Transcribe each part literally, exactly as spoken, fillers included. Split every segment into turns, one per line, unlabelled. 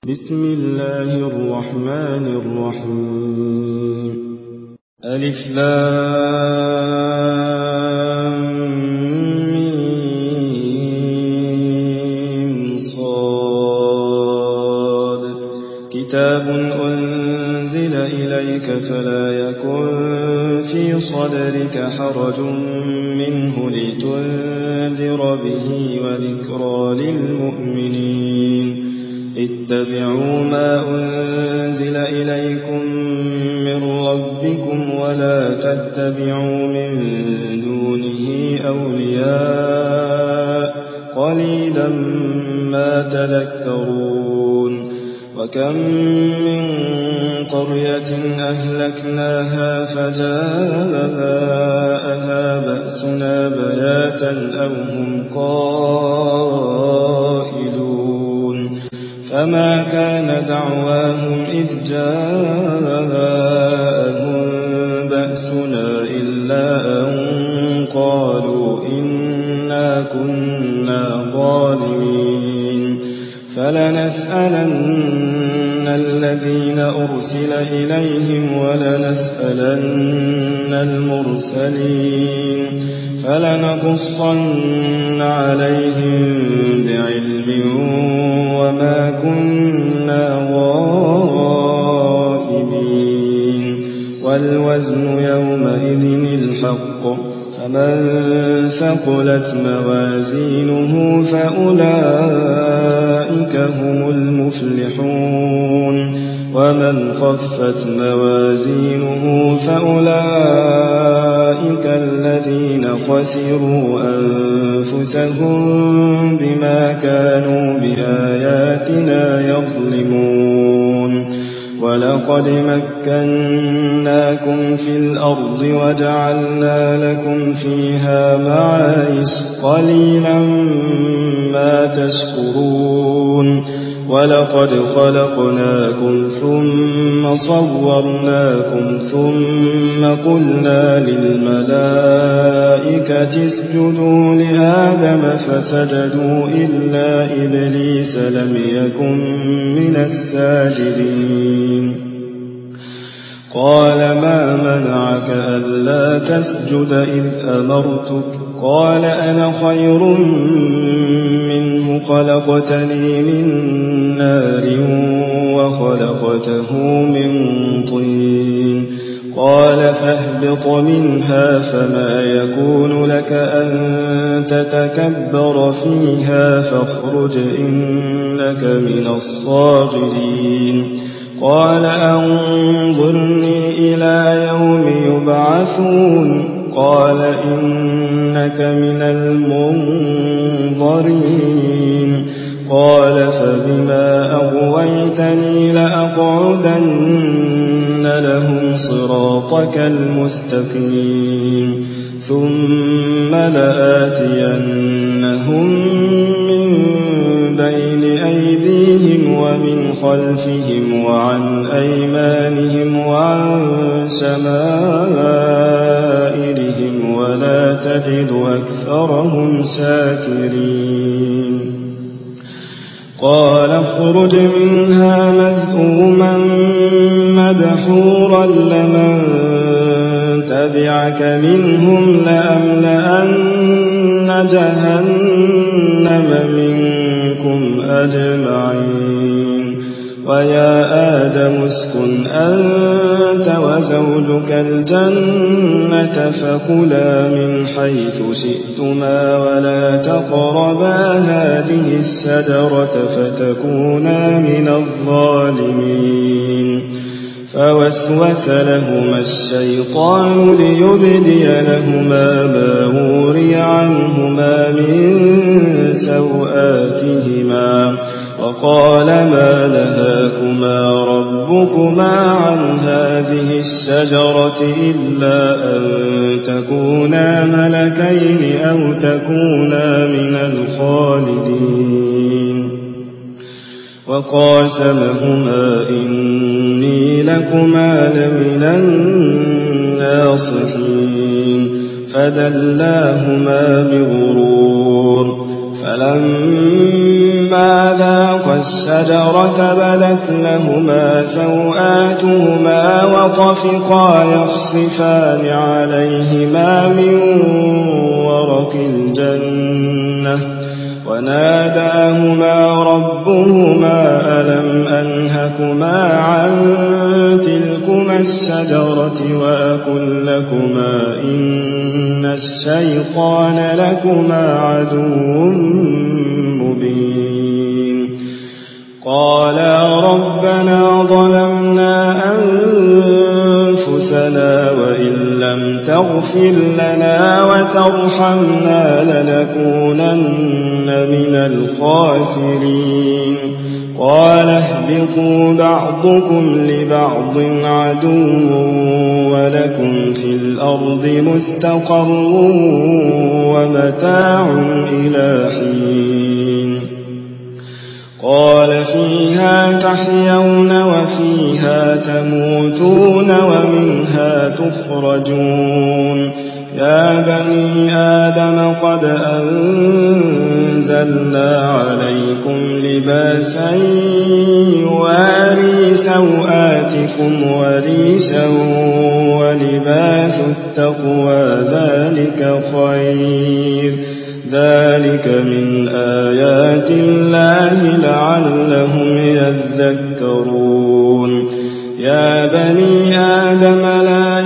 بسم الله الرحمن الرحيم. ألف لام صاد كتاب أنزل إليك فلا يكن في صدرك حرج منه لتنذر به وذكرى للمؤمنين. اتبعوا ما أنزل إليكم من ربكم ولا تتبعوا من دونه أولياء قليلا ما تذكرون. وكم من قرية أهلكناها فجاءها بأسنا بياتا أو هم قائلون. فما كان دعواهم إذ جاءهم بأسنا إلا أن قالوا إنا كنا ظالمين. فلنسألن الذين أرسل إليهم ولنسألن المرسلين. فلنقصن عليهم بعلم وما كنا غائبين. والوزن يومئذ الحق فمن ثقلت موازينه فأولئك هم المفلحون. ومن خفت موازينه فأولئك الذين خسروا أنفسهم بما كانوا بآياتنا يظلمون. ولقد مكناكم في الأرض وجعلنا لكم فيها معايش قليلا ما تشكرون. ولقد خلقناكم ثم صورناكم ثم قلنا للملائكة اسجدوا لآدم فسجدوا إلا إبليس لم يكن من الساجدين. قال ما منعك ألا تسجد إذ أمرتك؟ قال أنا خير منه خلقتني من نار وخلقته من طين. قال فاهبط منها فما يكون لك أن تتكبر فيها فاخرج إنك من الصاغرين. قال أنظرني إلى يوم يبعثون. قال إنك من المنظرين. قال فبما أغويتني لأقعدن لهم صراطك المستقيم ثم لآتينهم من بين أيديهم ومن خلفهم وعن أيمانهم وعن شمائلهم ولا تجد أكثرهم شاكرين. قال اخرج منها مذءوما مدحورا لمن تبعك منهم لأملأن جهنم منكم أجمعين. ويا آدم اسكن أنت وزوجك الجنة فكلا من حيث شئتما ولا تقربا هذه الشجرة فتكونا من الظالمين. فوسوس لهما الشيطان ليبدي لهما ما وري عنهما من سوآتهما وقال ما نهاكما ربكما عن هذه الشجرة إلا أن تكونا ملكين أو تكونا من الخالدين. وقاسمهما إني لكما لمن الناصحين. فدلاهما بغرور فلما فلما ذاقا الشجرة بدت لهما سوآتهما وطفقا يخصفان عليهما من ورق الجنة وناداهما ربهما ألم أنهكما عن تلكما الشجرة وأقل لكما إن الشيطان لكما عدو مبين قالا ربنا ظلمنا أنفسنا وإن لم تغفر لنا وترحمنا لنكونن من الخاسرين قال اهبطوا بعضكم لبعض عدو ولكم في الأرض مستقر ومتاع إلى حين قال فيها تحيون وفيها تموتون ومنها تخرجون يا بني آدم قد أنزلنا عليكم لباسا يواري سوآتكم وريشا ولباس التقوى ذلك خير ذلك من آيات الله لعلهم يذكرون يا بني آدم لا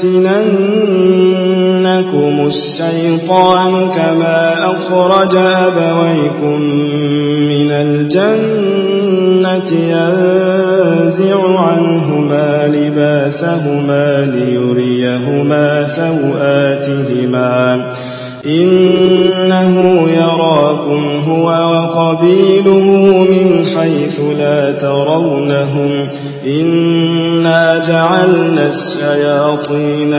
يفتننكم الشيطان كما أخرج أبويكم من الجنة ينزع عنهما لباسهما ليريهما سوآتهما إنه يراكم هو وقبيله من حيث لا ترونهم إنا جعلنا الشياطين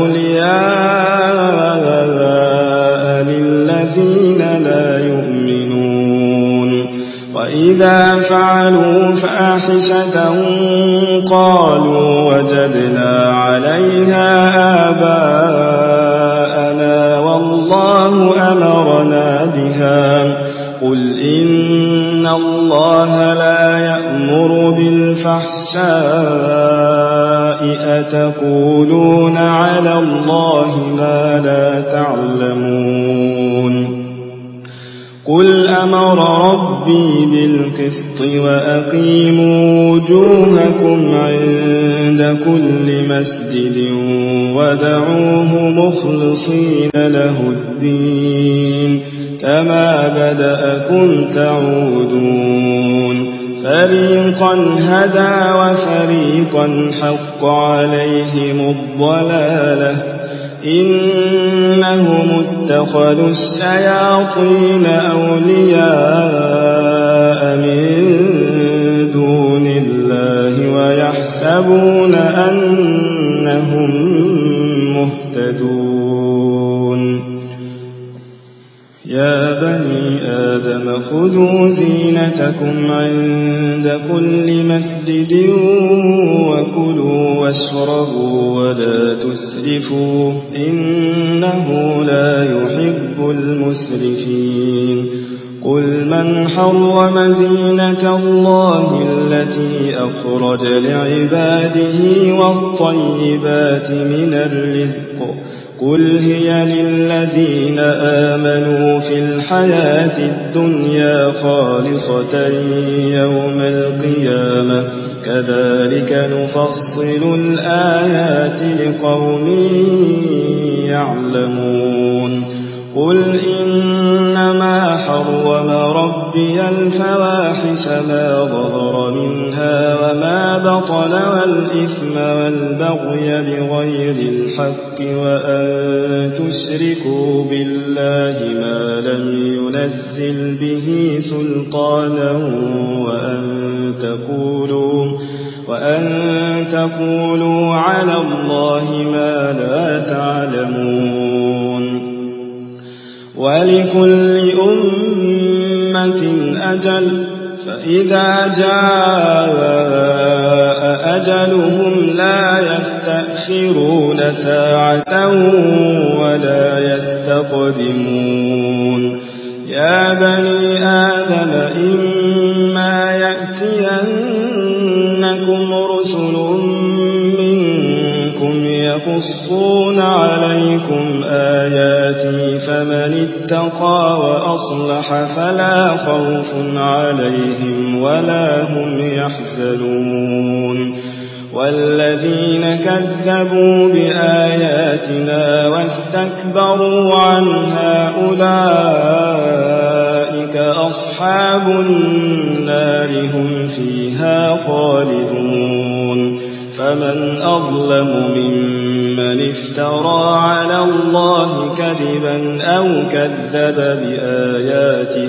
أولياء للذين لا يؤمنون وإذا فعلوا فاحشة قالوا وجدنا عليها آباءنا والله أمرنا بها قل إن الله لا يأمر بالفحشاء أتقولون على الله ما لا تعلمون قل أمر ربي بالقسط وأقيموا وجوهكم عند كل مسجد ودعوه مخلصين له الدين كما بدأكم تعودون فريقا هدى وفريقا حق عليهم الضلالة إنهم اتخذوا الشياطين أولياء من دون الله ويحسبون أنهم مهتدون يا بني آدم خذوا زينتكم عند كل مسجد وكلوا واشربوا ولا تسرفوا إنه لا يحب المسرفين قل من حرم زينة الله التي أخرج لعباده والطيبات من الرزق قل هي للذين آمنوا في الحياة الدنيا خالصة يوم القيامة كذلك نفصل الآيات لقوم يعلمون قل إنما حرم ربي الفواحش ما ظهر منها وما بطن والإثم والبغي بغير الحق وأن تشركوا بالله ما لم ينزل به سلطانا وأن تقولوا وأن تقولوا على الله ما لا تعلمون ولكل أمة أجل فإذا جاء أجلهم لا يستأخرون ساعة ولا يستقدمون يا بني آدم إما يأتينكم رسل منكم يقصون عليكم آياتي فمن اتقى وأصلح فلا خوف عليهم ولا هم يحزنون والذين كذبوا بآياتنا واستكبروا عنها أولئك أصحاب النار هم فيها خالدون فمن أظلم ممن افترى على الله كذبا أو كذب بآياته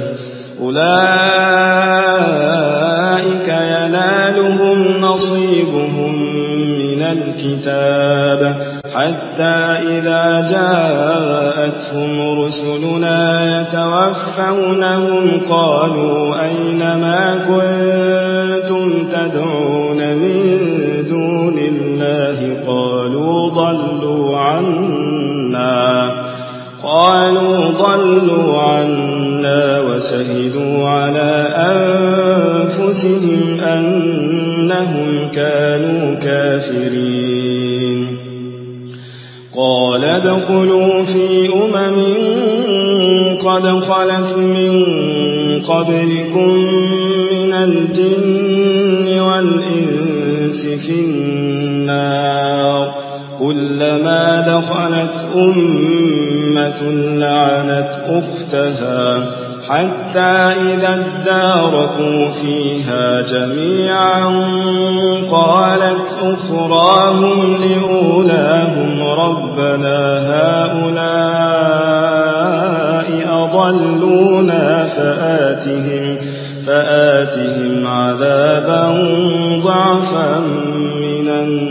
أولئك ينالهم نصيبهم من الكتاب حتى إذا جاءتهم رسلنا يتوفونهم قالوا أين ما كنتم تدعون من دون الله قالوا ضلوا عنا قالوا ضلوا عنا وشهدوا على أنفسهم أنهم كانوا كافرين قال ادخلوا في أمم قد خلت من قبلكم من الجن والإنس في النار كلما دخلت أمة لعنت أختها حتى إذا اداركوا فيها جميعا قالت أخراهم لأولاهم ربنا هؤلاء أضلونا فآتهم, فآتهم عذابا ضعفا من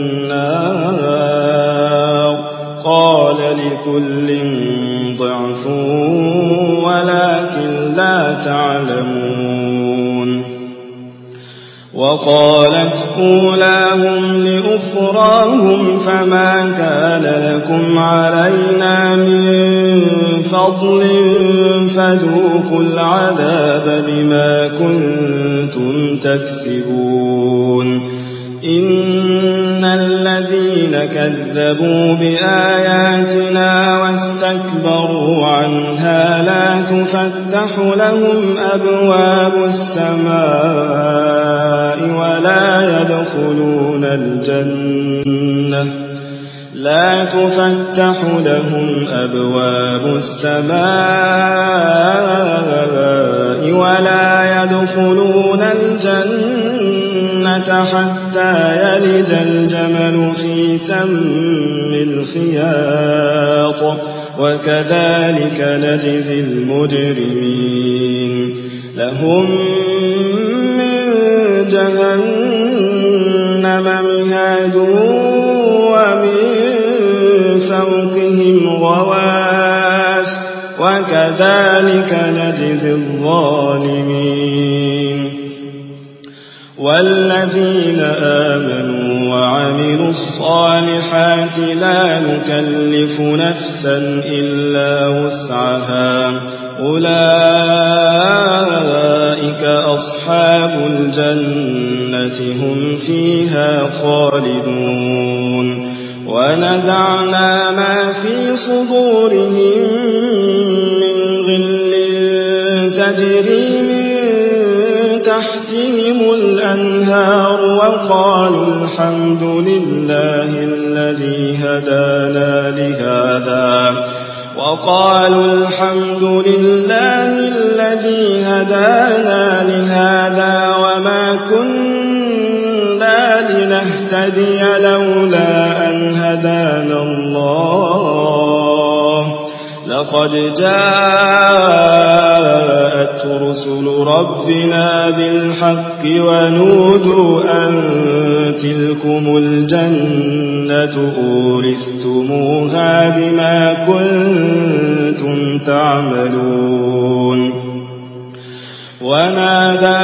النار قال لكل ضعف ولكن لا تعلمون وقالت أولاهم لأخراهم فما كان لكم علينا من فضل فذوقوا العذاب بما كنتم تكسبون إن الذين كذبوا بآياتنا واستكبروا عنها لا تفتح لهم أبواب السماء ولا يدخلون الجنة لا تفتح لهم أبواب السماء ولا يدخلون الجنة حتى يلج الجمل في سم الخياط وكذلك نجزي المجرمين لهم من جهنم مهاد ومن فوقهم غواش وكذلك نجزي الظالمين والذين آمنوا وعملوا الصالحات لا نكلف نفسا إلا وسعها أولئك أصحاب الجنة هم فيها خالدون ونزعنا ما في صدورهم من غل تجري من تحتهم الأنهار وقالوا الحمد لله الذي هدانا لهذا وقالوا الحمد لله الذي هدانا لهذا وما كنا لنهتدي لولا أن هدانا الله لقد جاءت رسل ربنا بالحق ونودوا أن تلكم الجنة أورثتموها بما كنتم تعملون ونادى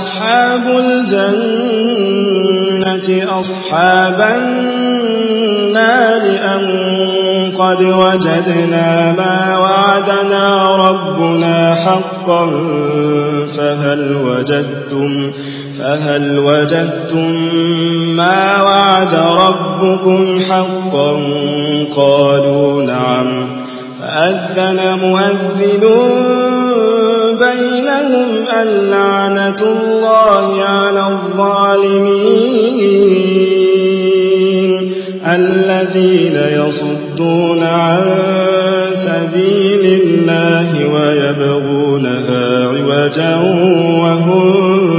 أصحاب الجنة أصحاب النار النار أن قد وجدنا ما وعدنا ربنا حقا فهل وجدتم فهل وجدتم ما وعد ربكم حقا قالوا نعم فأذن مؤذن بينهم اللعنة الله على الظالمين الذين يصدون عن سبيل الله ويبغونها عوجا وهم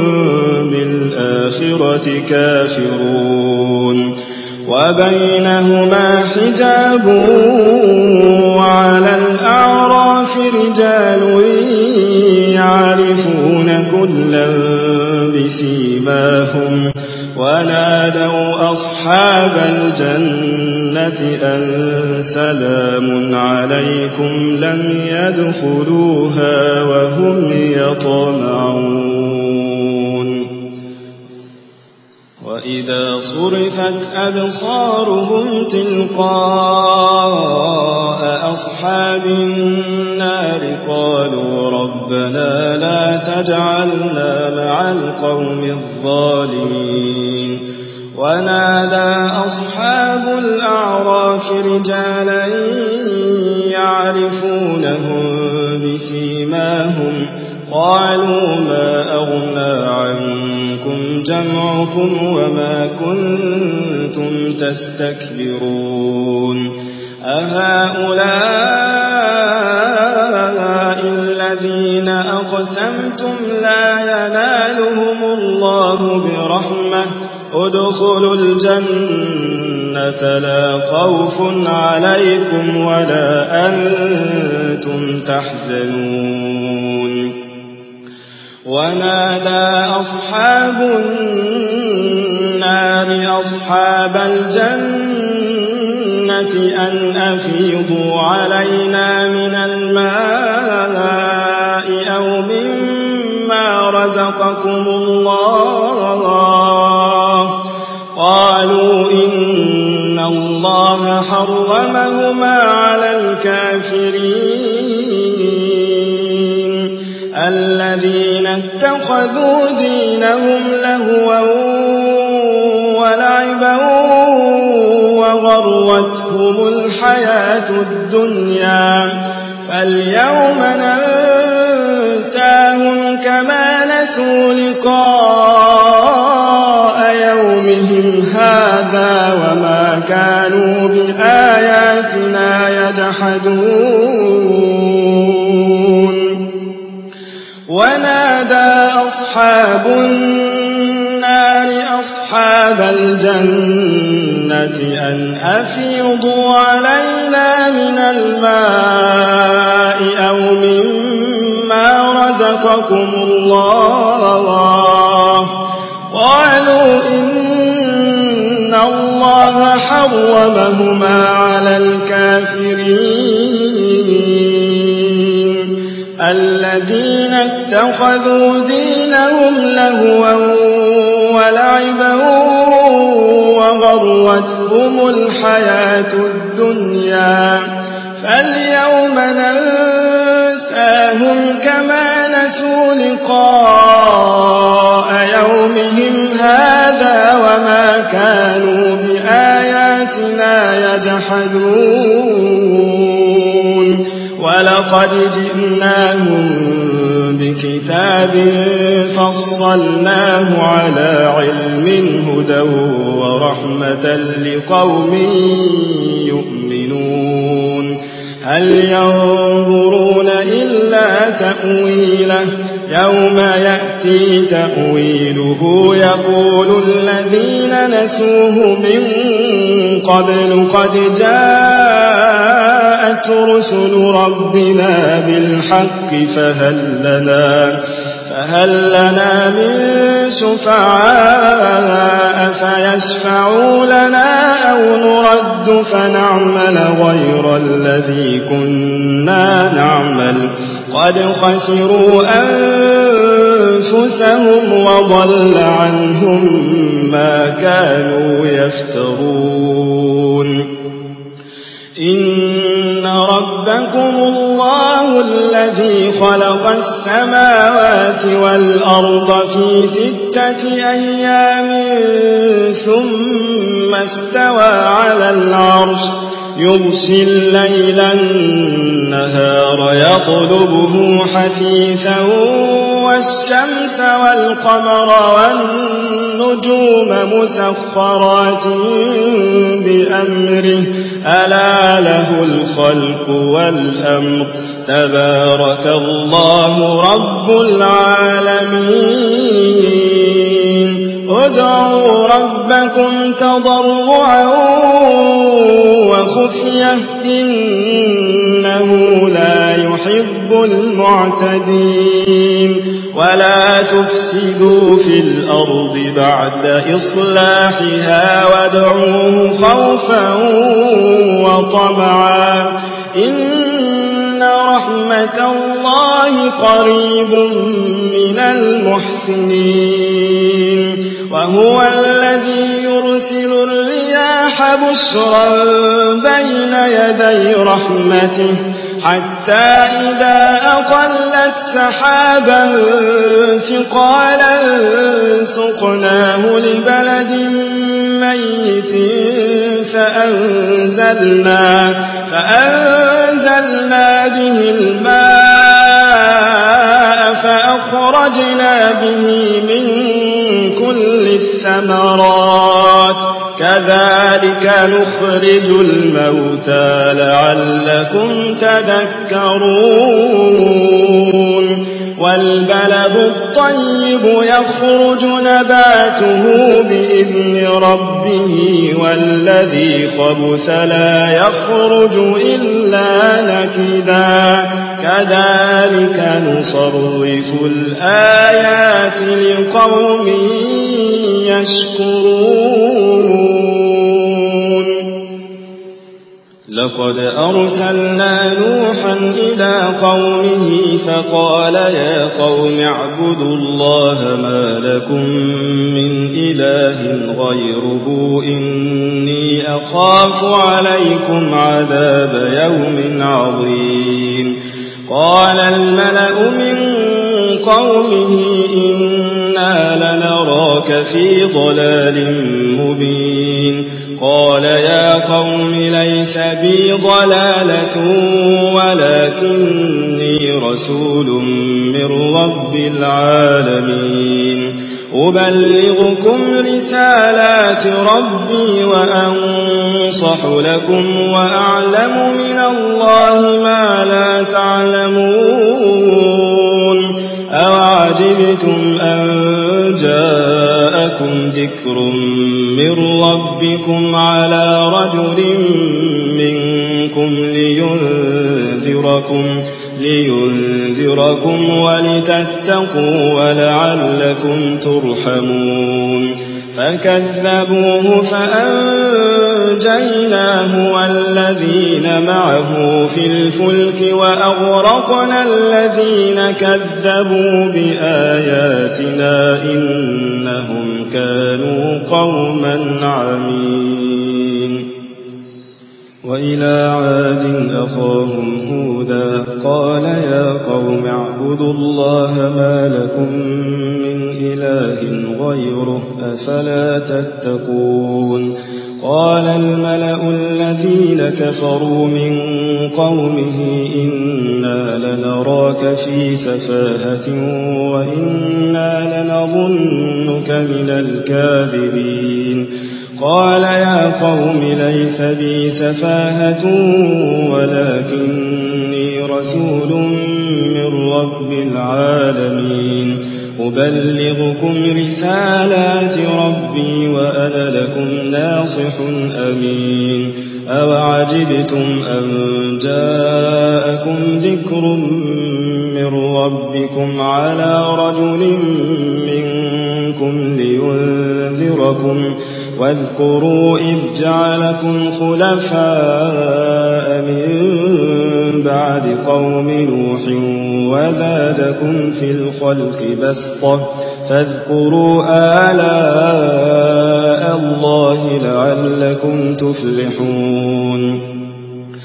بالآخرة كافرون وبينهما حجاب وعلى الأعراف رجال يعرفون كلا بسيماهم ونادوا أصحاب الجنة أن سلام عليكم لم يدخلوها وهم يطمعون وإذا صرفت أبصارهم تلقاء أصحاب النار قالوا ربنا لا تجعلنا مع القوم الظالمين ونادى أصحاب الأعراف رجالا يعرفونهم بسيماهم قالوا ما أغنى عنكم جمعكم وما كنتم تستكبرون أهؤلاء الذين أقسمتم لا ينالهم الله برحمة ادخلوا الجنة لا خوف عليكم ولا أنتم تحزنون ونادى أصحاب النار أصحاب الجنة أن أفيضوا علينا من الماء أو مما رزقكم الله قالوا إن الله حرمهما على الكافرين الذين اتخذوا دينهم لهوا ولعبا وغرتهم الحياة الدنيا فاليوم ننساهم كما نسوا لقاء يومهم هذا وما كانوا بآياتنا يجحدون ونادى أصحاب النار أصحاب الجنة أن أفيضوا علينا من الماء أو مما رزقكم الله قالوا إن الله حرمهما على الكافرين الذين اتخذوا دينهم لهوا ولعبا وغرتهم الحياة الدنيا فاليوم ننساهم كما نسوا لقاء يومهم هذا وما كانوا بآياتنا يجحدون ولقد جئناهم بكتاب فصلناه على علم هدى ورحمة لقوم يؤمنون هل ينظرون إلا تأويله يوم يأتي تأويله يقول الذين نسوه من قبل قد جاءت رسل ربنا بالحق فهل لنا فهل لنا من شفعاء فيشفعوا لنا أو نرد فنعمل غير الذي كنا نعمل قد خسروا أنفسهم وضل عنهم ما كانوا يفترون إن ربكم الله الذي خلق السماوات والأرض في ستة أيام ثم استوى على العرش يغشي الليل النهار يطلبه حثيثا والشمس والقمر والنجوم مسخرات بأمره ألا له الخلق والأمر تبارك الله رب العالمين ادعوا ربكم تضرعا وخفية إنه لا يحب المعتدين ولا تفسدوا في الأرض بعد إصلاحها وادعوه خوفا وطمعا إن رحمة الله قريب من المحسنين وهو الذي يرسل الرياح بشرا بين يدي رحمته حتى إذا أقلت سحابا ثقالا سقناه لبلد ميت فأنزلنا, فأنزلنا به الماء فأخرجنا به من كل الثمرات كذلك نخرج الموتى لعلكم تذكرون والبلد الطيب يخرج نباته بإذن ربه والذي خبث لا يخرج إلا نكدا كذلك نصرف الآيات لقوم يشكرون لقد أرسلنا نوحا إلى قومه فقال يا قوم اعبدوا الله ما لكم من إله غيره إني أخاف عليكم عذاب يوم عظيم قال الملأ من قومه إنا لنراك في ضلال مبين قال يا قوم ليس بي ضلالة ولكني رسول من رب العالمين أبلغكم رسالات ربي وأنصح لكم وأعلم من الله ما لا تعلمون أوعجبتم أن جاءكم ذكر من ربكم على رجل منكم لينذركم لينذركم ولتتقوا ولعلكم ترحمون فكذبوه فأنجيناه والذين معه في الفلك وأغرقنا الذين كذبوا بآياتنا إنهم كانوا قوما عمين وإلى عاد أخاهم هودا قال يا قوم اعبدوا الله ما لكم من إله غيره أفلا تتقون قال الملأ الذين كفروا من قومه إنا لنراك في سفاهة وإنا لنظنك من الكاذبين قال يا قوم ليس بي سفاهة ولكني رسول من رب العالمين أبلغكم رسالات ربي وأنا لكم ناصح أمين أوعجبتم أن جاءكم ذكر من ربكم على رجل منكم لينذركم واذكروا إذ جعلكم خلفاء من بعد قوم نوح وزادكم في الخلق بسطة فاذكروا آلاء الله لعلكم تفلحون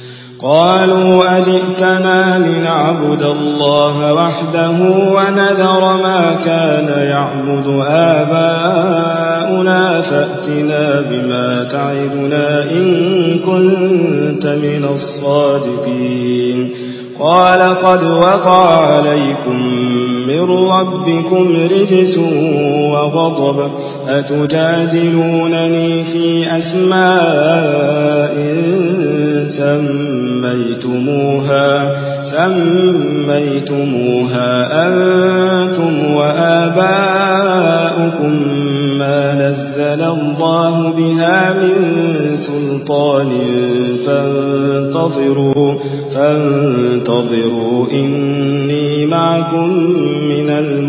قالوا أجئتنا لنعبد الله وحده ونذر ما كان يعبد آباؤنا فأتنا بما تعدنا إن كنت من الصادقين قال قد وقع عليكم من ربكم رجس وغضب أتجادلونني في أسماء سميتموها سميتموها أنتم وآباؤكم ما نزل الله بها من سلطان فانتظروا فانتظروا إني معكم من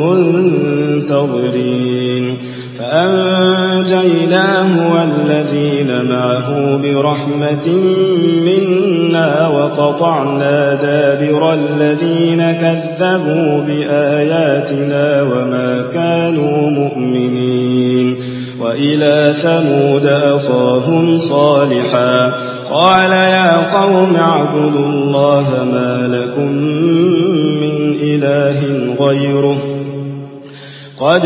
المنتظرين فأنجيناه والذين معه برحمة منا وقطعنا دابر الذين كذبوا بآياتنا وما كانوا مؤمنين وإلى ثمود أخاهم صالحا قال يا قوم اعبدوا الله ما لكم من إله غيره قد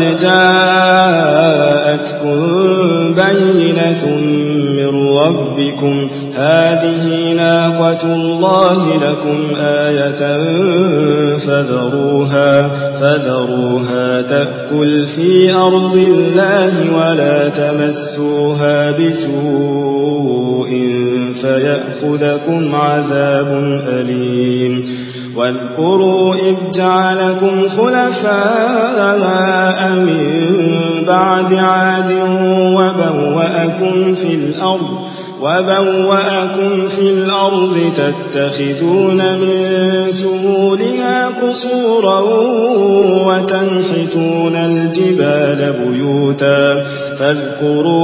جاءتكم بينة من ربكم هذه ناقة الله لكم آية فذروها فذروها تأكل في أرض الله ولا تمسوها بسوء فيأخذكم عذاب أليم واذكروا إذ جعلكم خلفاء من بعد عاد وبوأكم في الأرض وبوأكم في الأرض تتخذون من سهولها قصورا وتنحتون الجبال بيوتا فاذكروا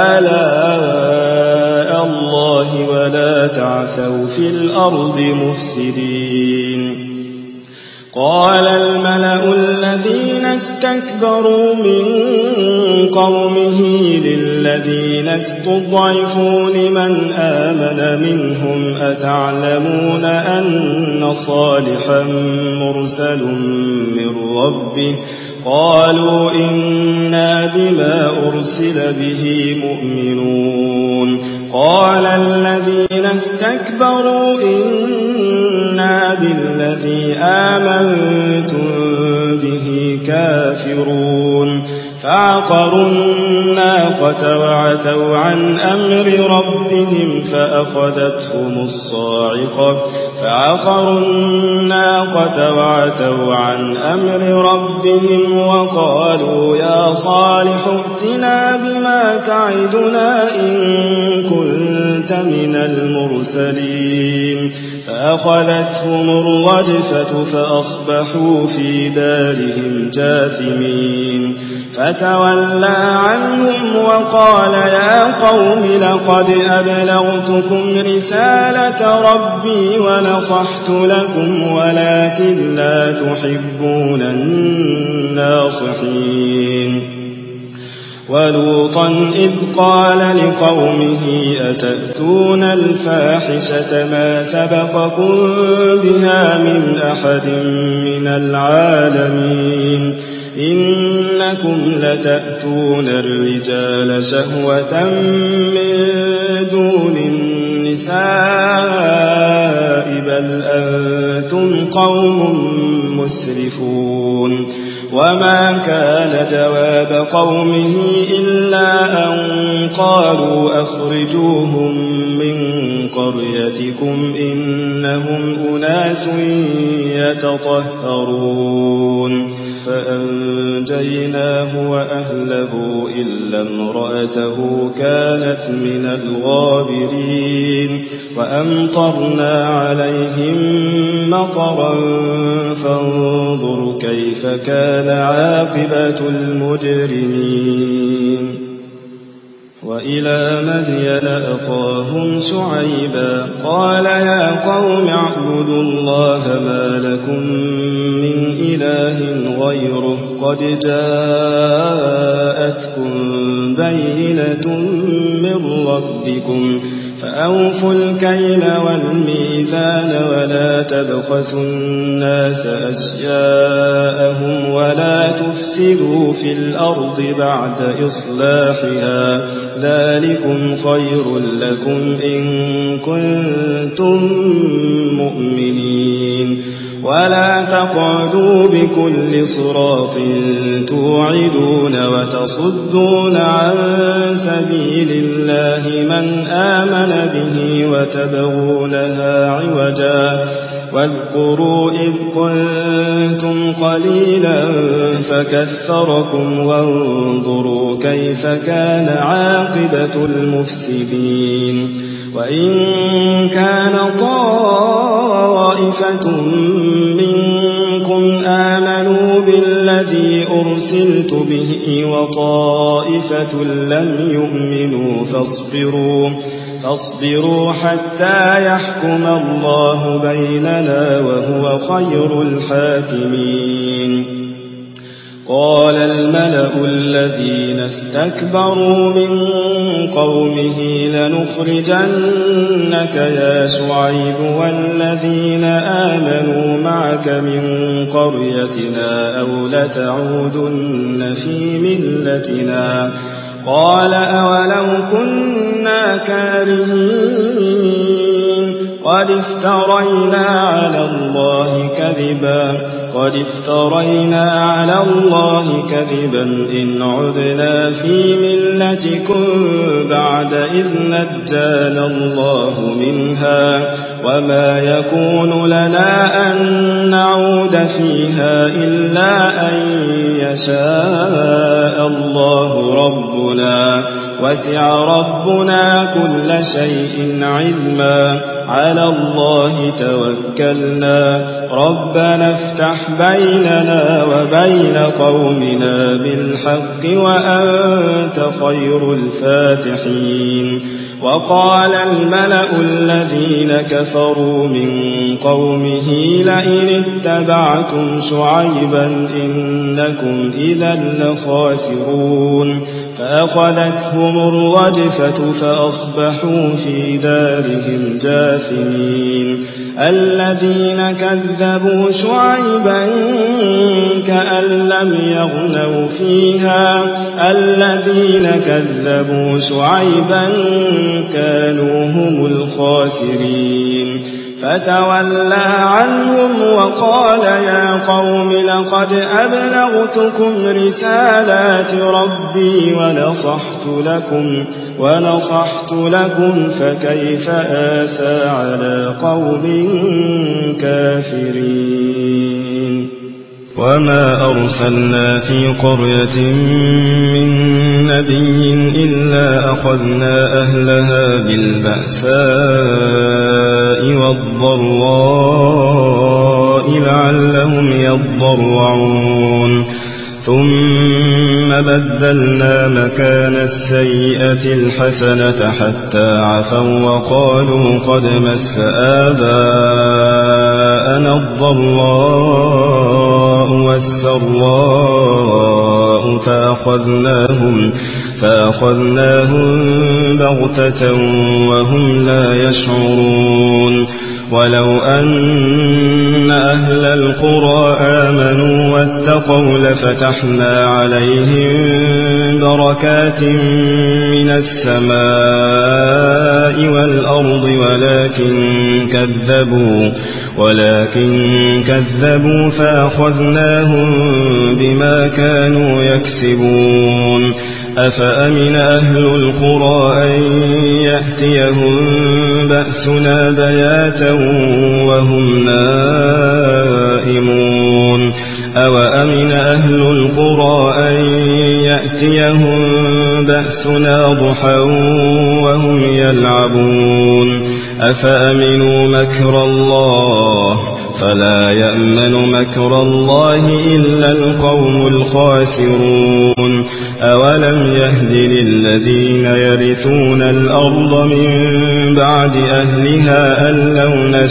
آلاء الله ولا تعثوا في الأرض مفسدين قال الملأ الذين استكبروا من قومه للذين استضعفوا لمن آمن منهم أتعلمون أن صالحا مرسل من ربه قالوا إنا بما أرسل به مؤمنون قال الذين استكبروا إنا بالذي آمنتم به كافرون فعقروا الناقة وعتوا عن أمر ربهم فأخذتهم الصاعقة فعقروا الناقة وعتوا عن أمر ربهم وقالوا يا صالح ائتنا بما تعدنا إن كنت من المرسلين فأخذتهم الرجفة فأصبحوا في دارهم جاثمين فتولى عنهم وقال يا قوم لقد أبلغتكم رسالة ربي ونصحت لكم ولكن لا تحبون الناصحين ولوطا إذ قال لقومه أتأتون الفاحشة ما سبقكم بها من أحد من العالمين إنكم لتأتون الرجال شهوة من دون النساء بل أنتم قوم مسرفون وما كان جواب قومه إلا أن قالوا أخرجوهم من قريتكم إنهم أناس يتطهرون فأنجيناه وأهله إلا امرأته كانت من الغابرين وأمطرنا عليهم مطرا فانظر كيف كان عاقبة المجرمين وإلى مدين أخاهم شعيبا قال يا قوم اعبدوا الله ما لكم من إله غيره قد جاءتكم بينة من ربكم فأوفوا الكيل والميزان ولا تبخسوا الناس أشياءهم ولا تفسدوا في الأرض بعد إصلاحها ذلكم خير لكم إن كنتم مؤمنين ولا تقعدوا بكل صراط توعدون وتصدون عن سبيل الله من آمن به وتبغونها عوجا واذكروا إذ كنتم قليلا فكثركم وانظروا كيف كان عاقبة المفسدين وإن كان طائفة منكم آمنوا بالذي أرسلت به وطائفة لم يؤمنوا فاصبروا فاصبروا حتى يحكم الله بيننا وهو خير الحاكمين قال الملأ الذين استكبروا من قومه لنخرجنك يا شعيب والذين آمنوا معك من قريتنا أو لتعودن في ملتنا قال أولو كنا كارهين قد افترينا على الله كذبا قد افترينا على الله كذبا إن عدنا في ملتكم بعد إذ نجانا الله منها وما يكون لنا أن نعود فيها إلا أن يشاء الله ربنا وسع ربنا كل شيء علما على الله توكلنا ربنا افتح بيننا وبين قومنا بالحق وأنت خير الفاتحين وقال الملأ الذين كفروا من قومه لئن اتبعتم شعيبا إنكم إذا لخاسرون فأخذتهم الرجفة فأصبحوا في دارهم جاثمين الذين كذبوا شعيبا كأن لم يغنوا فيها الذين كذبوا شعيبا كانوا هم الخاسرين فتولى عنهم وقال يا قوم لقد أبلغتكم رسالات ربي ونصحت لكم ونصحت لكم فكيف آسى على قوم كافرين وما أرسلنا في قرية من نبي إلا أخذنا أهلها بالبأساء والضراء لعلهم يضرعون ثم بدلنا مكان السيئة الحسنة حتى عفوا وقالوا قد مس آباءنا الضراء والسراء فأخذناهم فأخذناهم بغتة وهم لا يشعرون ولو أن أهل القرى آمنوا واتقوا لفتحنا عليهم بركات من السماء والأرض ولكن كذبوا ولكن كذبوا فأخذناهم بما كانوا يكسبون أفأمن أهل القرى أن يأتيهم بأسنا بياتا وهم نائمون أوأمن أهل القرى أن يأتيهم بأسنا ضحى وهم يلعبون أفأمنوا مكر الله فلا يأمن مكر الله إلا القوم الخاسرون أولم يهد للذين يرثون الأرض من بعد أهلها أن لو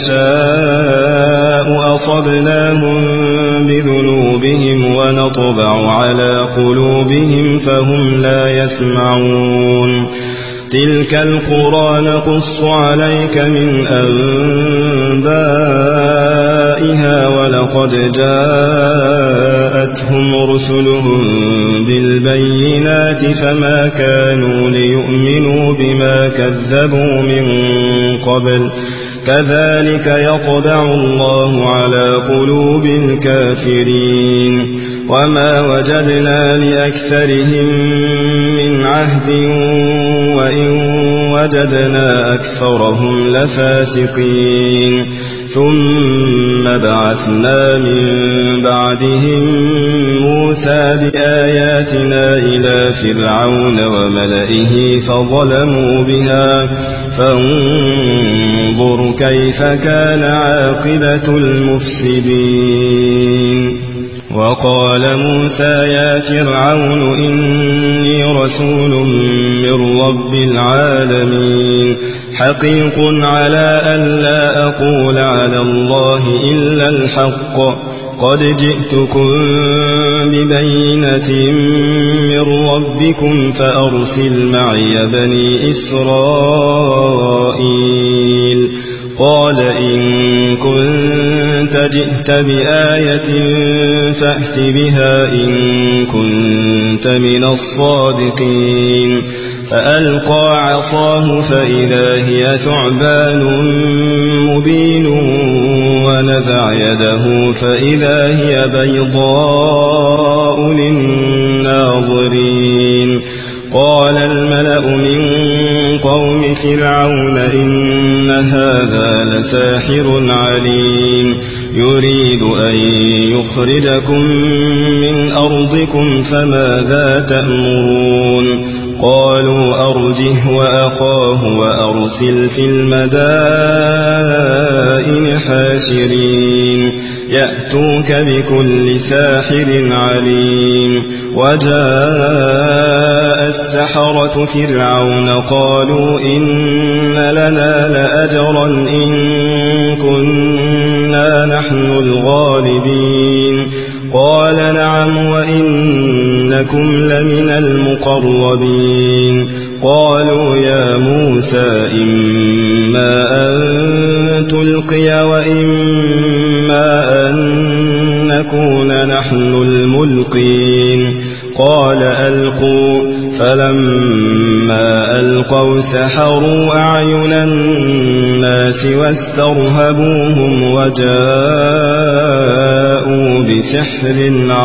نشاء أصبناهم بذنوبهم ونطبع على قلوبهم فهم لا يسمعون تلك القرى نقص عليك من أنبائها ولقد جاءتهم رسلهم بالبينات فما كانوا ليؤمنوا بما كذبوا من قبل كذلك يطبع الله على قلوب الكافرين وما وجدنا لأكثرهم من عهد وإن وجدنا أكثرهم لفاسقين ثم بعثنا من بعدهم موسى بآياتنا إلى فرعون وملئه فظلموا بها فانظر كيف كان عاقبة المفسدين وقال موسى يا فرعون إني رسول من رب العالمين حقيق على أن لا أقول على الله إلا الحق قد جئتكم ببينة من ربكم فأرسل معي بني إسرائيل قال إن كنت جئت بآية فأت بها إن كنت من الصادقين فألقى عصاه فإذا هي ثعبان مبين ونزع يده فإذا هي بيضاء للناظرين قال الملأ من قوم فرعون إن هذا لساحر عليم يريد أن يخرجكم من أرضكم فماذا تأمرون قالوا أرجه وأخاه وأرسل في المدائن حاشرين يأتوك بكل ساحر عليم وجاء السحرة فرعون قالوا إن لنا لأجرا إن كنا نحن الغالبين قال نعم وإنكم لمن المقربين قالوا يا موسى إما أن تلقي وإما أن نكون نحن الملقين قال ألقوا فلما ألقوا سحروا أعين الناس واسترهبوهم وجاءوا بسحر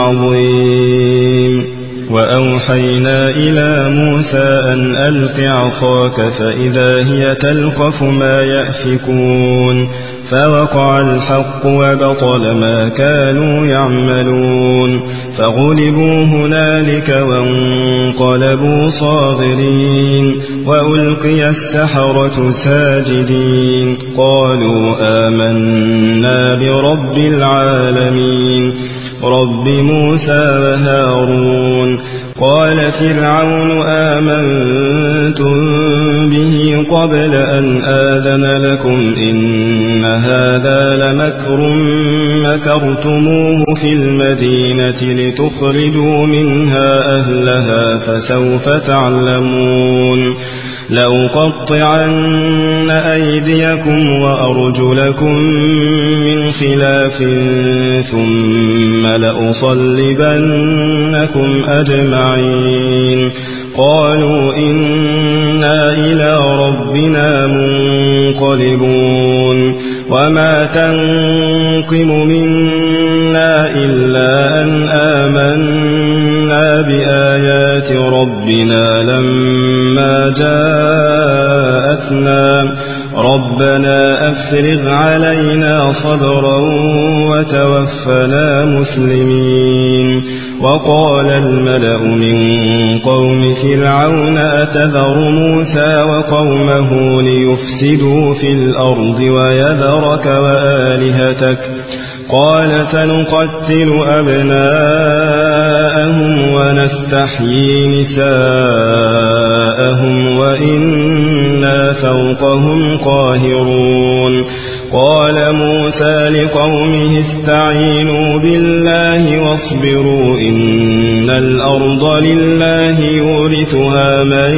عظيم وأوحينا إلى موسى أن ألق عصاك فإذا هي تلقف ما يأفكون فوقع الحق وبطل ما كانوا يعملون فغلبوا هنالك وانقلبوا صاغرين وألقي السحرة ساجدين قالوا آمنا برب العالمين رب موسى وهارون قال فرعون آمنتم به قبل أن آذن لكم إن هذا لمكر مكرتموه في المدينة لتخرجوا منها أهلها فسوف تعلمون لأقطعن أيديكم وأرجلكم من خلاف ثم لأصلبنكم أجمعين قالوا إنا إلى ربنا منقلبون وما تنقم منا إلا أن آمنا بآيات ربنا لما جاءتنا ربنا أفرغ علينا صبرا وتوفنا مسلمين وقال الملأ من قوم فرعون أتذر موسى وقومه ليفسدوا في الأرض ويذرك وآلهتك قال سنقتل أبناءهم ونستحيي نساءهم وإنا فوقهم قاهرون قال موسى لقومه استعينوا بالله واصبروا إن الأرض لله يورثها من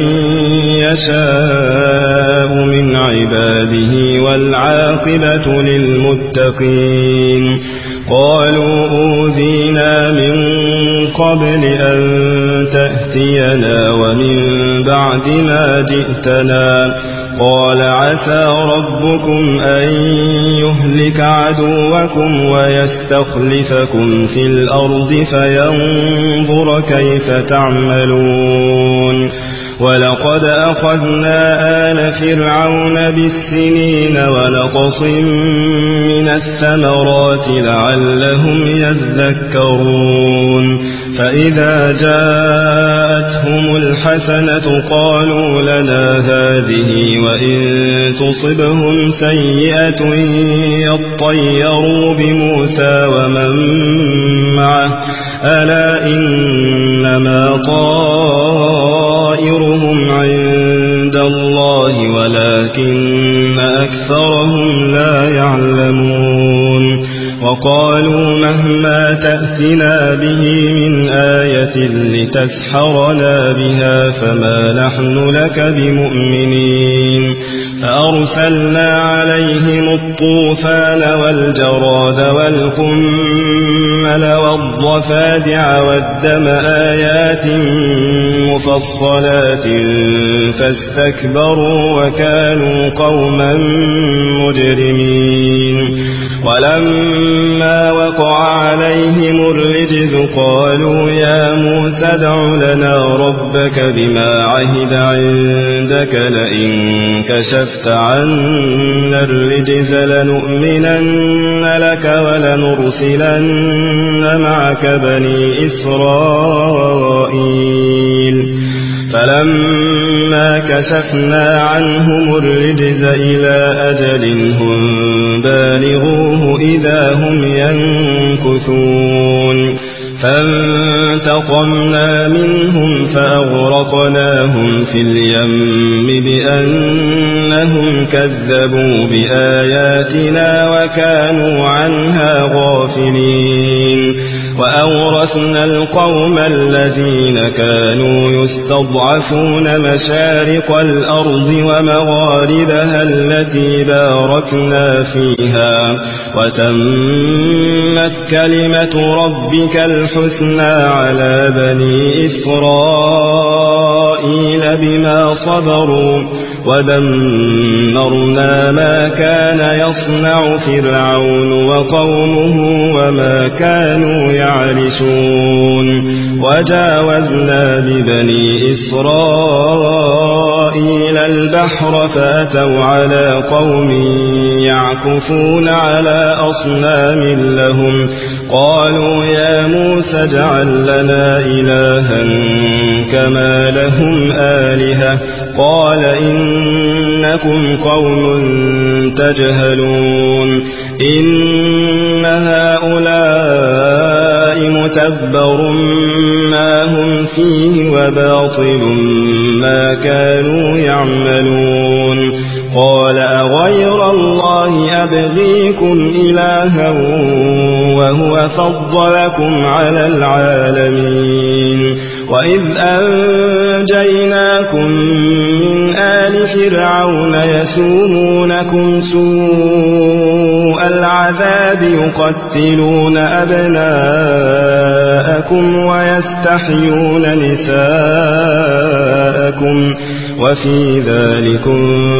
يشاء من عباده والعاقبة للمتقين قالوا أوذينا من قبل أن تأتينا ومن بعد ما جئتنا قال عسى ربكم أن يهلك عدوكم ويستخلفكم في الأرض فينظر كيف تعملون ولقد أخذنا آل فرعون بالسنين ونقص من الثمرات لعلهم يذكرون فإذا جاءتهم الحسنة قالوا لنا هذه وإن تصبهم سيئة يطيروا بموسى ومن معه ألا إنما طائرهم عند الله ولكن أكثرهم لا يعلمون وقالوا مهما تأتنا به من آية لتسحرنا بها فما نحن لك بمؤمنين فأرسلنا عليهم الطوفان والجراد والقمل والضفادع والدم آيات مفصلات فاستكبروا وكانوا قوما مجرمين ولما وقع عليهم الرجز قالوا يا موسى ادع لنا ربك بما عهد عندك لئن كشفت عنا الرجز لنؤمنن لك ولنرسلن معك بني إسرائيل فلما كشفنا عنهم الرجز إلى أجل هم بالغوه إذا هم ينكثون فانتقمنا منهم فأغرقناهم في اليم بأنهم كذبوا بآياتنا وكانوا عنها غافلين وأورثنا القوم الذين كانوا يستضعفون مشارق الأرض ومغاربها التي باركنا فيها وتمت كلمة ربك الحسنى على بني إسرائيل بما صبروا ودمرنا ما كان يصنع فرعون وقومه وما كانوا يعرشون وجاوزنا ببني إسرائيل البحر فأتوا على قوم يعكفون على أصنام لهم قالوا يا موسى اجعل لنا إلها كما لهم آلهة قال إنكم قوم تجهلون إن هؤلاء متبر ما هم فيه وباطل ما كانوا يعملون قال أغير الله أبغيكم إلها وهو فضلكم على العالمين وإذ أنجيناكم من آل فرعون يسومونكم سوء العذاب يقتلون أبناءكم ويستحيون نساءكم وفي ذلكم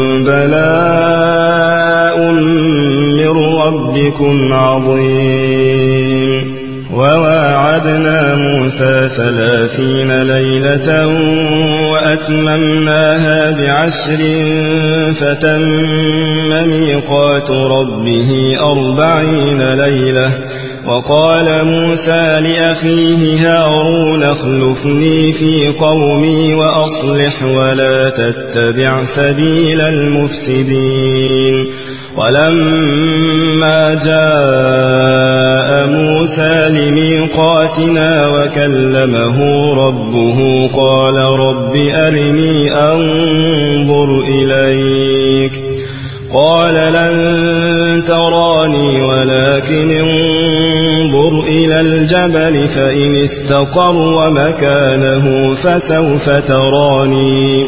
بلاء من ربكم عظيم وواعدنا موسى ثلاثين ليلة وأتممناها بعشر فتم ميقات ربه أربعين ليلة وقال موسى لأخيه هارون اخلفني في قومي وأصلح ولا تتبع سبيل المفسدين ولما جاء موسى لميقاتنا وكلمه ربه قال رب أرني أنظر إليك قال لن تراني ولكن انظر إلى الجبل فإن استقر مكانه فسوف تراني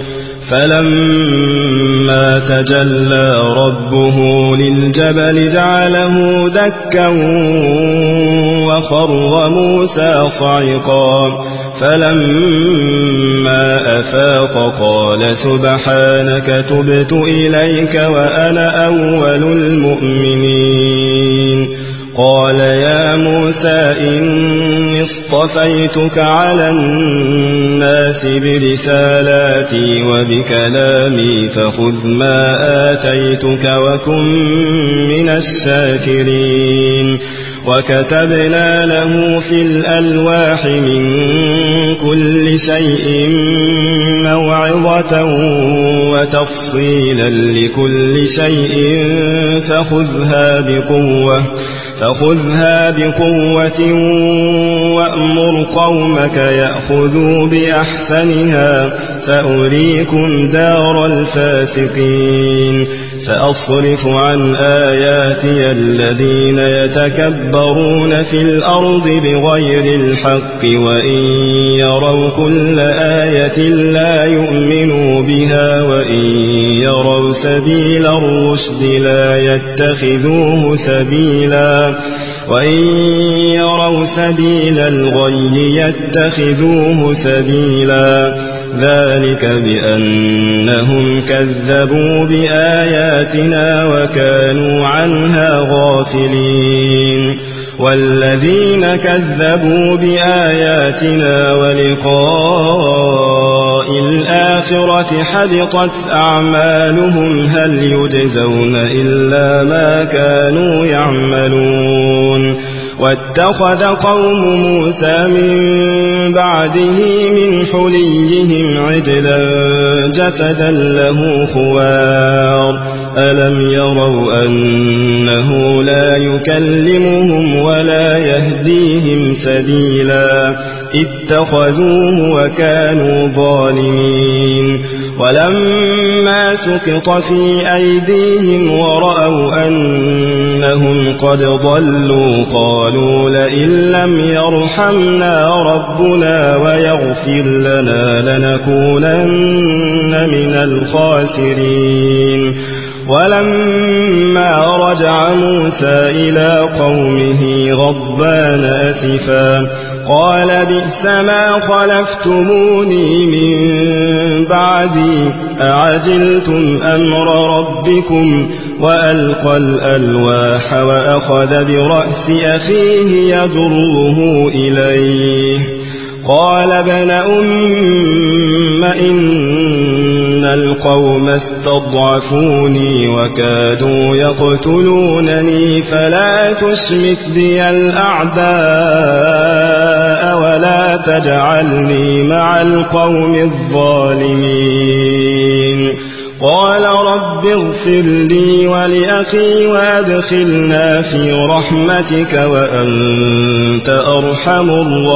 فلما تجلى ربه للجبل جعله دكا وخر موسى صعقا فلما أفاق قال سبحانك تبت إليك وأنا أول المؤمنين قال يا موسى إني اصطفيتك على الناس برسالاتي وبكلامي فخذ ما آتيتك وكن من الشاكرين وكتبنا له في الألواح من كل شيء موعظة وتفصيلا لكل شيء فخذها بقوة فخذها بقوة وأمر قومك يأخذوا بأحسنها سأريكم دار الفاسقين سأصرف عن آياتي الذين يتكبرون في الأرض بغير الحق وإن يروا كل آية لا يؤمنوا بها وإن يروا سبيل الرشد لا يتخذوه سبيلا وإن يروا سبيل الغي يتخذوه سبيلا ذلك بأنهم كذبوا بآياتنا وكانوا عنها غافلين والذين كذبوا بآياتنا ولقاء الآخرة حبطت أعمالهم هل يجزون إلا ما كانوا يعملون واتخذ قوم موسى من بعده من حليهم عجلا جسدا له خوار ألم يروا أنه لا يكلمهم ولا يهديهم سبيلا اتخذوه وكانوا ظالمين ولما سقط في أيديهم ورأوا أنهم قد ضلوا قالوا لئن لم يرحمنا ربنا ويغفر لنا لنكونن من الخاسرين ولما رجع موسى إلى قومه غضبان أسفا قال بئس ما خلفتموني من بعدي أعجلتم أمر ربكم وألقى الألواح وأخذ برأس أخيه يجره إليه قال ابن أم إن القوم استضعفوني وكادوا يقتلونني فلا تشمت بي الأعداء ولا تجعلني مع القوم الظالمين قال رب اغفر لي ولأخي وأدخلنا في رحمتك وأنت أرحم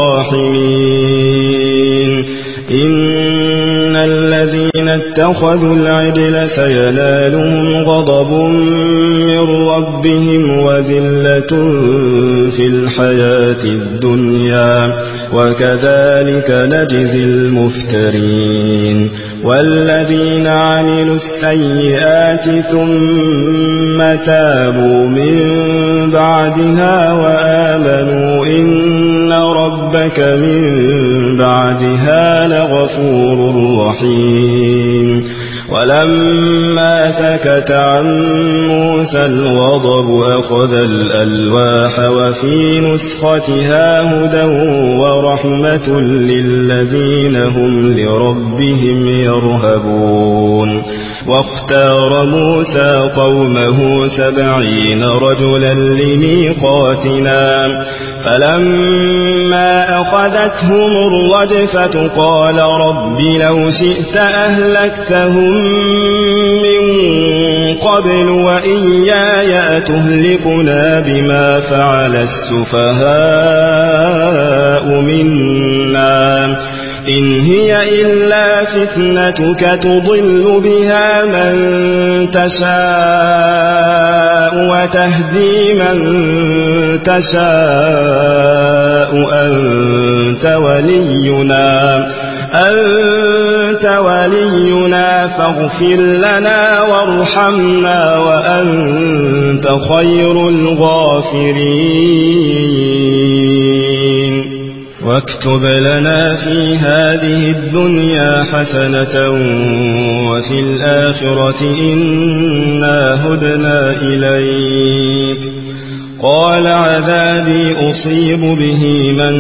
الراحمين إن الذين اتخذوا العجل سينالهم غضب من ربهم وذلة في الحياة الدنيا وكذلك نجزي المفترين والذين عملوا السيئات ثم تابوا من بعدها وآمنوا إن ربك من بعدها لغفور رحيم ولما سكت عن موسى الغضب أخذ الألواح وفي نسختها هدى ورحمة للذين هم لربهم يرهبون واختار موسى قومه سبعين رجلا لميقاتنا فلما أخذتهم الرجفة قال رب لو شئت أهلكتهم من قبل وإياي أتهلكنا بما فعل السفهاء منا إن هي إلا فتنتك تضل بها من تشاء وتهدي من تشاء أنت ولينا أنت ولينا فاغفر لنا وارحمنا وأنت خير الغافرين واكتب لنا في هذه الدنيا حسنة وفي الآخرة إنا هدنا إليك قال عذابي أصيب به من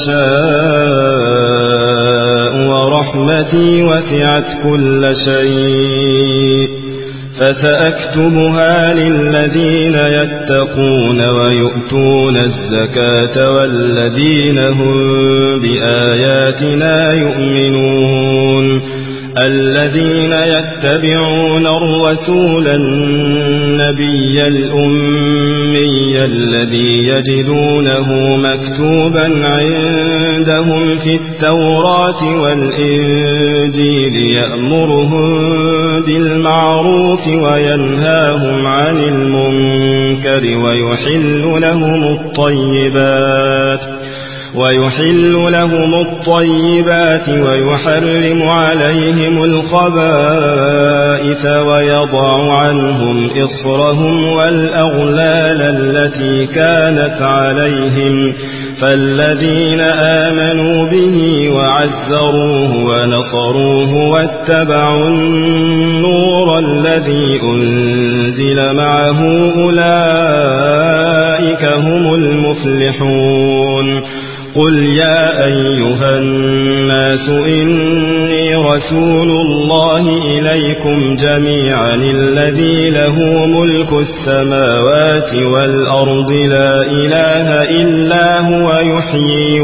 أشاء ورحمتي وسعت كل شيء فسأكتبها للذين يتقون ويؤتون الزكاة والذين هم بآياتنا يؤمنون الذين يتبعون الرسول النبي الأمي الذي يجدونه مكتوبا عندهم في التوراة والإنجيل يأمرهم بالمعروف وينهاهم عن المنكر ويحل لهم الطيبات ويحل لهم الطيبات ويحرم عليهم الخبائث ويضع عنهم إصرهم والأغلال التي كانت عليهم فالذين آمنوا به وعزروه ونصروه واتبعوا النور الذي أنزل معه أولئك هم المفلحون قل يا أيها الناس إني رسول الله إليكم جميعا الذي له ملك السماوات والأرض لا إله إلا هو يحيي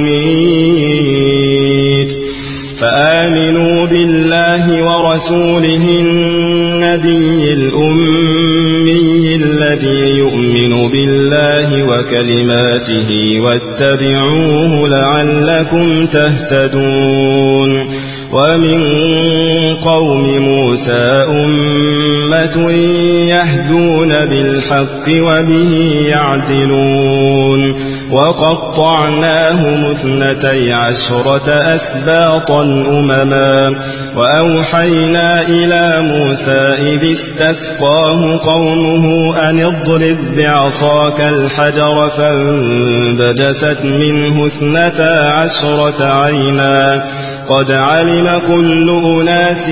ويميت فآمنوا بالله ورسوله النبي الأمي الذي يؤمن بالله وكلماته واتبعوه لعلكم تهتدون ومن قوم موسى أمة يهدون بالحق وبه يعدلون وقطعناهم اثنتي عشرة أسباطا أمما وأوحينا إلى موسى إذ استسقاه قومه أن اضرب بعصاك الحجر فانبجست منه اثنتا عشرة عينا قد علم كل أناس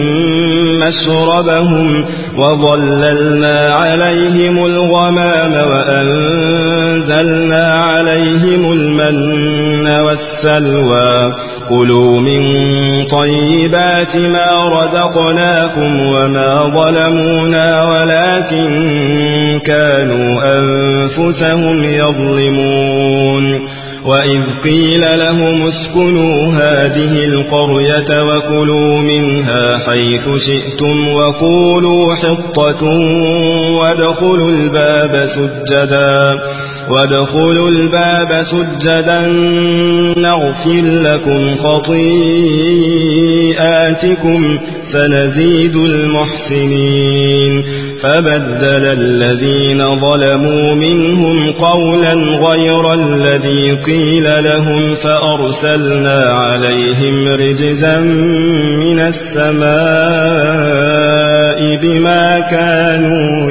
مشربهم وظللنا عليهم الغمام وأنزلنا عليهم المن والسلوى كلوا من طيبات ما رزقناكم وما ظلمونا ولكن كانوا أنفسهم يظلمون وإذ قيل لهم اسكنوا هذه القرية وكلوا منها حيث شئتم وقولوا حطة وادخلوا الباب سجدا وادخلوا الباب سجدا نغفر لكم خطيئاتكم سنزيد المحسنين فبدل الذين ظلموا منهم قولا غير الذي قيل لهم فأرسلنا عليهم رجزا من السماء بما كانوا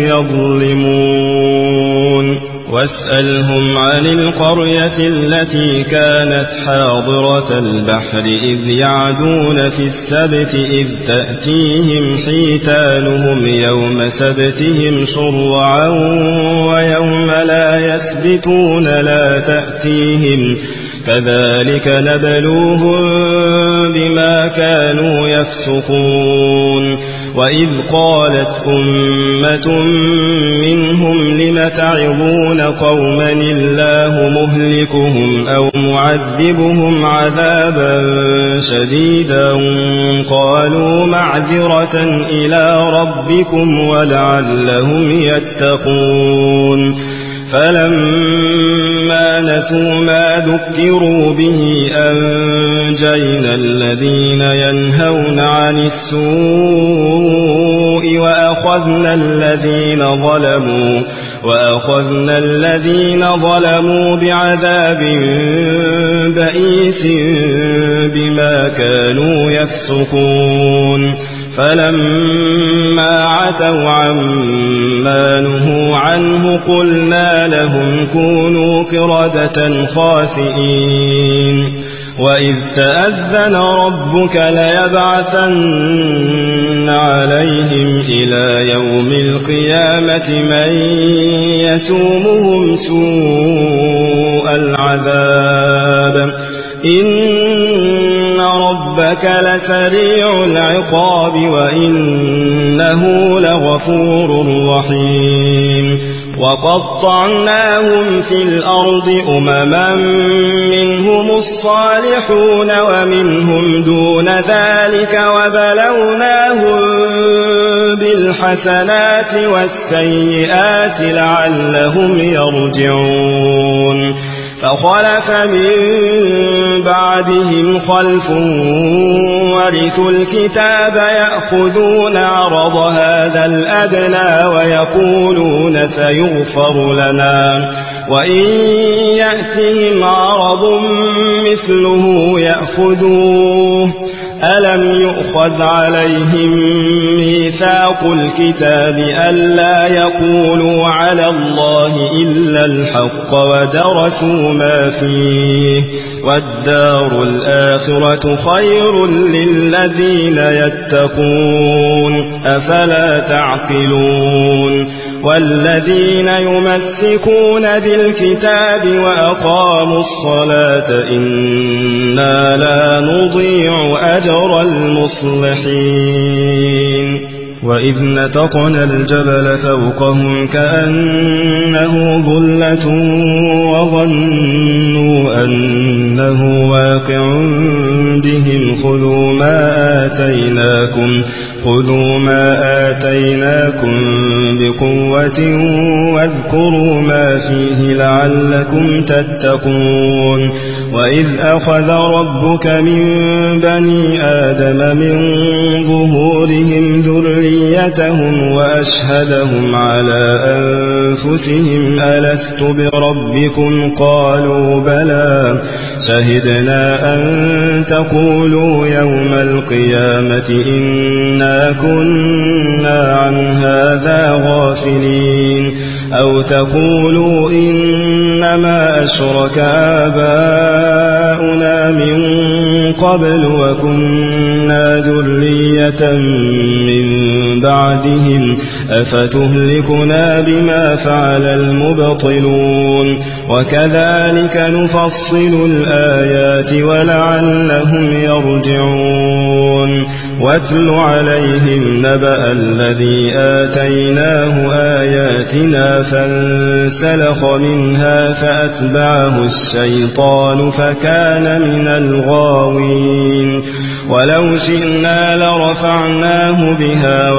يظلمون واسألهم عن القرية التي كانت حاضرة البحر إذ يعدون في السبت إذ تأتيهم حيتانهم يوم سبتهم شرعا ويوم لا يسبتون لا تأتيهم كذلك نبلوهم بما كانوا يفسقون وإذ قالت أمة منهم لم تعظون قوما الله مهلكهم أو معذبهم عذابا شديدا قالوا معذرة إلى ربكم ولعلهم يتقون فلما نسوا ما ذكروا به أنجينا الذين ينهون عن السوء وأخذنا الذين ظلموا وأخذنا الذين ظلموا بعذاب بئيس بما كانوا يفسقون فلما عتوا عما نهوا عنه قلنا لهم كونوا قردة خاسئين وإذ تأذن ربك ليبعثن عليهم إلى يوم القيامة من يسومهم سوء العذاب إن ربك لسريع العقاب وإنه لغفور رحيم وقطعناهم في الأرض أمما منهم الصالحون ومنهم دون ذلك وبلوناهم بالحسنات والسيئات لعلهم يرجعون فخلف من بعدهم خلف ورثوا الكتاب يأخذون عرض هذا الأدنى ويقولون سيغفر لنا وإن يأتهم عرض مثله يأخذوه ألم يؤخذ عليهم ميثاق الكتاب ألا يقولوا على الله إلا الحق ودرسوا ما فيه والدار الآخرة خير للذين يتقون أفلا تعقلون والذين يمسكون بالكتاب وأقاموا الصلاة إنا لا نضيع أجر المصلحين وإذ نتقنا الجبل فوقهم كأنه ظلة وظنوا أنه واقع بهم خذوا ما آتيناكم خذوا ما آتيناكم بقوة واذكروا ما فيه لعلكم تتقون وإذ أخذ ربك من بني آدم من ظهورهم ذريتهم وأشهدهم على أنفسهم ألست بربكم قالوا بلى شهدنا أن تقولوا يوم القيامة إنا كنا عن هذا غافلين أو تقولوا إنما أشرك آباؤنا من قبل وكنا ذرية من بعدهم أفتهلكنا بما فعل المبطلون وكذلك نفصل الآيات ولعلهم يرجعون واتل عليهم نبأ الذي آتيناه آياتنا فانسلخ منها فأتبعه الشيطان فكان من الغاوين ولو شئنا لرفعناه بها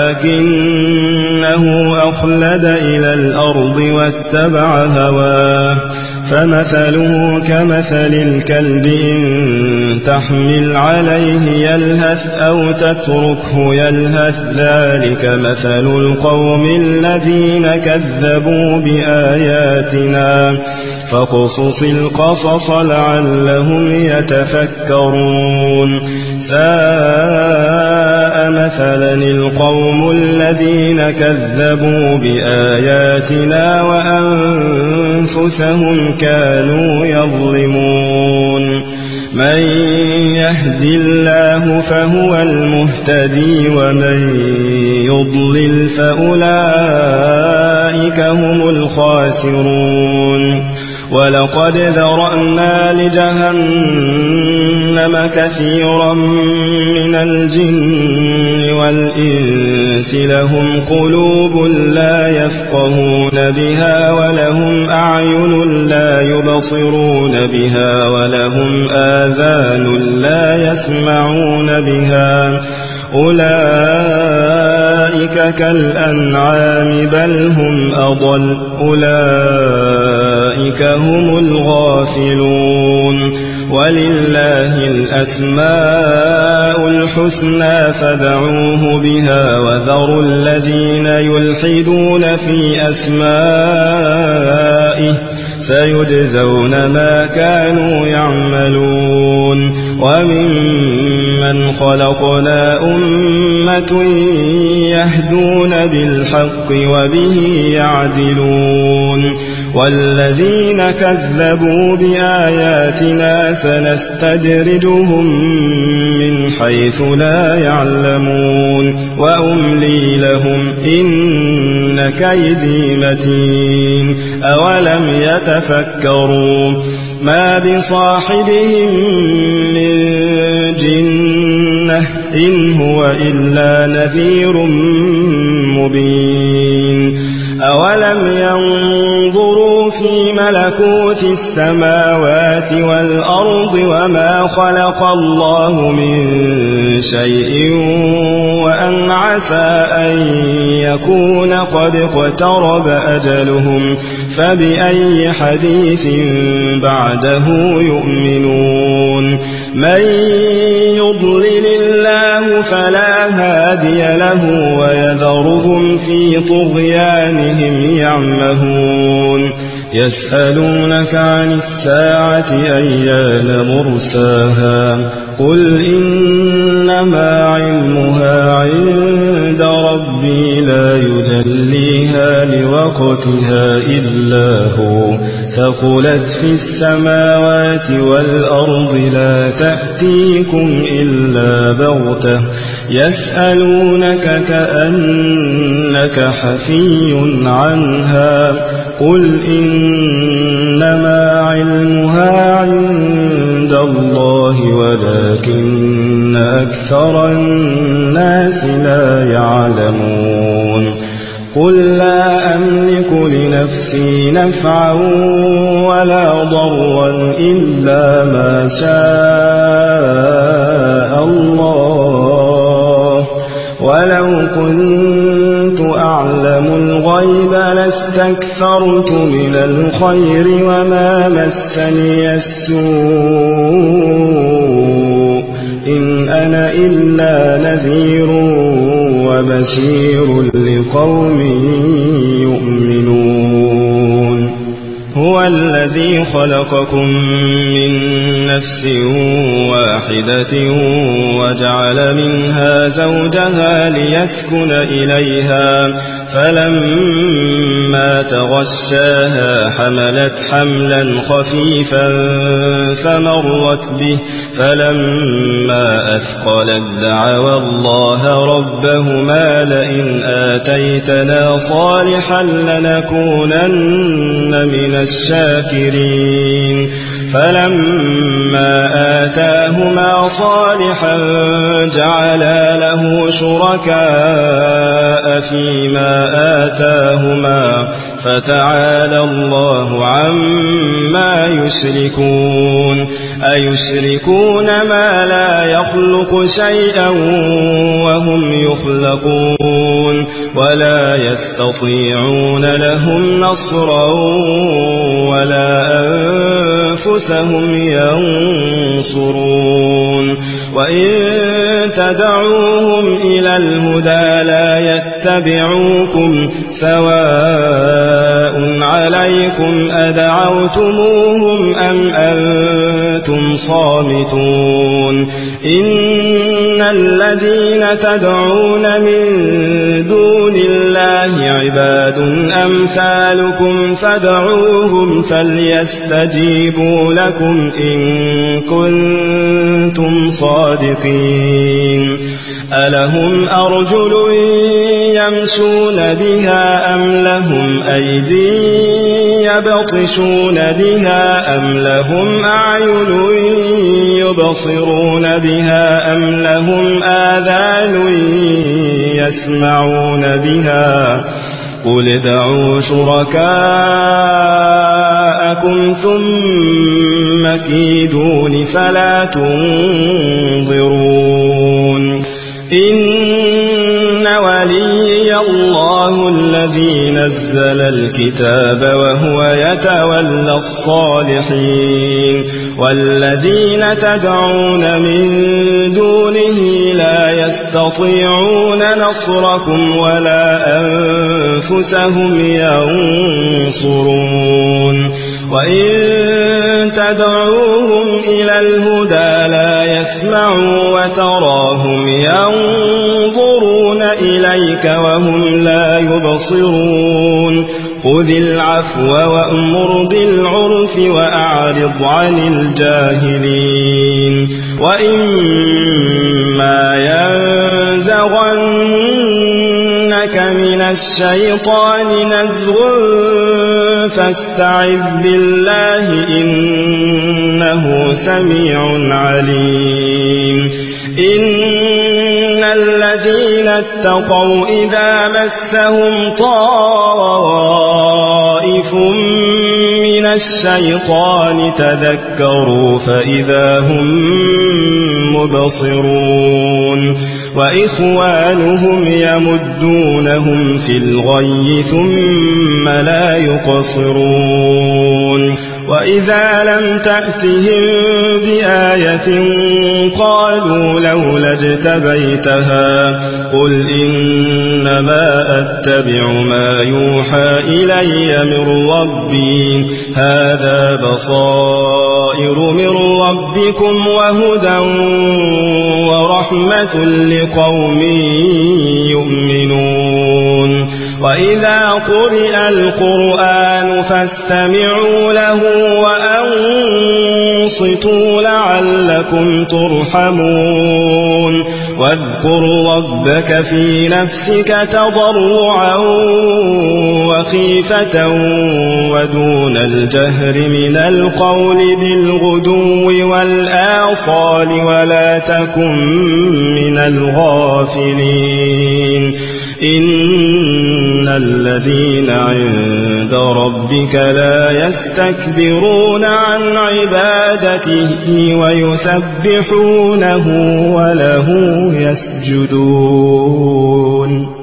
ولكنه أخلد إلى الأرض واتبع هواه فمثله كمثل الكلب إن تحمل عليه يلهث أو تتركه يلهث ذلك مثل القوم الذين كذبوا بآياتنا فاقصص القصص لعلهم يتفكرون ساء مثلا القوم الذين كذبوا بآياتنا وأنفسهم كانوا يظلمون من يهد الله فهو المهتدي ومن يضلل فأولئك هم الخاسرون ولقد ذرأنا لجهنم كثيرا من الجن والإنس لهم قلوب لا يفقهون بها ولهم أعين لا يبصرون بها ولهم آذان لا يسمعون بها أولئك أولئك كالأنعام بل هم أضل أولئك هم الغافلون ولله الأسماء الحسنى فادعوه بها وذروا الذين يلحدون في أسمائه سيجزون ما كانوا يعملون وممن خلقنا أمة يهدون بالحق وبه يعدلون والذين كذبوا بآياتنا سنستدرجهم من حيث لا يعلمون وأملي لهم إن كيدي متين أولم يتفكروا ما بصاحبهم من جنة إن هو إلا نذير مبين أولم ينظروا في ملكوت السماوات والأرض وما خلق الله من شيء وأن عسى أن يكون قد اقترب أجلهم فبأي حديث بعده يؤمنون من يضلل الله فلا هادي له ويذرهم في طغيانهم يعمهون يسألونك عن الساعة أيان مرساها قل إنما علمها عند ربي لا يجليها لوقتها إلا هو ثقلت في السماوات والأرض لا تأتيكم إلا بغتة يسألونك كأنك حفي عنها قل إنما علمها عند الله ولكن أكثر الناس لا يعلمون قل لا أملك لنفسي نفعا ولا ضرا إلا ما شاء الله ولو كنت أعلم الغيب لاستكثرت من الخير وما مسني السوء إن أنا إلا نذير وبشير لقوم يؤمنون هو الذي خلقكم من نفس واحدة وجعل منها زوجها ليسكن إليها فلما تغشاها حملت حملا خفيفا فمرت به فلما أثقلت دعوا الله ربهما لئن آتيتنا صالحا لنكونن من الشاكرين فلما آتاهما صالحا جعلا له شركاء فيما آتاهما فتعالى الله عما يشركون أيشركون ما لا يخلق شيئا وهم يخلقون ولا يستطيعون لهم نصرا ولا أنفسهم ينصرون وإن تدعوهم إلى الهدى لا يتبعوكم سواء عليكم أدعوتموهم أم أنتم صامتون إن الذين تدعون من دون الله عباد أمثالكم فادعوهم فليستجيبوا لكم إن كنتم صادقين ألهم أرجل يمشون بها أم لهم أيدي يبطشون بها أم لهم أعين يبصرون بها أم لهم آذان يسمعون بها قل ادعوا شركاءكم ثم كيدون فلا تنظرون إن ولي الذي نزل الكتاب وهو يتولى الصالحين والذين تدعون من دونه لا يستطيعون نصركم ولا أنفسهم ينصرون وإن تدعوهم إلى الهدى لا يسمعوا وتراهم ينظرون إليك وهم لا يبصرون خذ العفو وأمر بالعرف وأعرض عن الجاهلين وإما ينزغنك من الشيطان نزغ فاستعذ بالله إنه سميع عليم إن الذين اتقوا إذا مسهم طائف من الشيطان تذكروا فإذا هم مبصرون وإخوانهم يمدونهم في الغي ثم لا يقصرون وإذا لم تأتهم بآية قالوا لولا اجتبيتها قل إنما أتبع ما يوحى إلي من ربي هذا بصائر من ربكم وهدى ورحمة لقوم يؤمنون وإذا قرئ القرآن فاستمعوا له وأنصتوا لعلكم ترحمون واذكر ربك في نفسك تضرعا وخيفة ودون الجهر من القول بالغدو والآصال ولا تكن من الغافلين إن الذين عند ربك لا يستكبرون عن عبادته ويسبحونه وله يسجدون